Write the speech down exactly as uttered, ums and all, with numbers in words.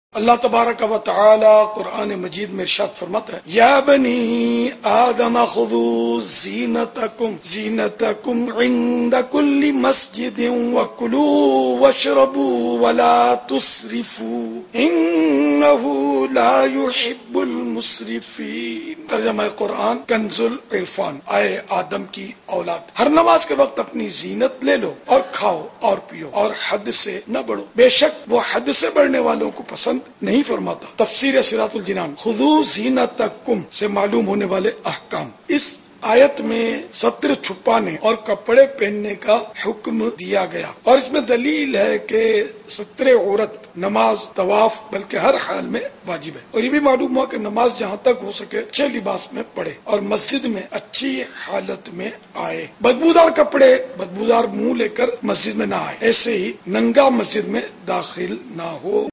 अल्लाह तबारक व तआला कुरान मजीद में इरशाद फरमाता है, या बनी आदम खुदू ज़ीनतकुम ज़ीनतकुम इंद कुल्ली मस्जिदिन वकुलू वशरबू वला तुस्रिफू इन्नहू ला युहिब्बुल मुस्रिफीन। तर्जुमा कुरान कंजुल इरफान। आए आदम की औलाद, हर नमाज के वक्त अपनी जीनत ले लो और खाओ और पियो और हद से न बढ़ो, बेशक वो हद से बढ़ने वालों को पसंद नहीं फरमाता। तफसीर सिरातुल जिनान खुदू ज़ीनतकुम से मालूम होने वाले अहकाम। इस आयत में सत्र छुपाने और कपड़े पहनने का हुक्म दिया गया और इसमें दलील है कि सत्र औरत नमाज, तवाफ बल्कि हर हाल में वाजिब है। और ये भी मालूम हुआ कि नमाज जहाँ तक हो सके अच्छे लिबास में पढ़े और मस्जिद में अच्छी हालत में आए। बदबूदार कपड़े, बदबूदार मुंह लेकर मस्जिद में ना आए, ऐसे ही नंगा मस्जिद में दाखिल ना हो।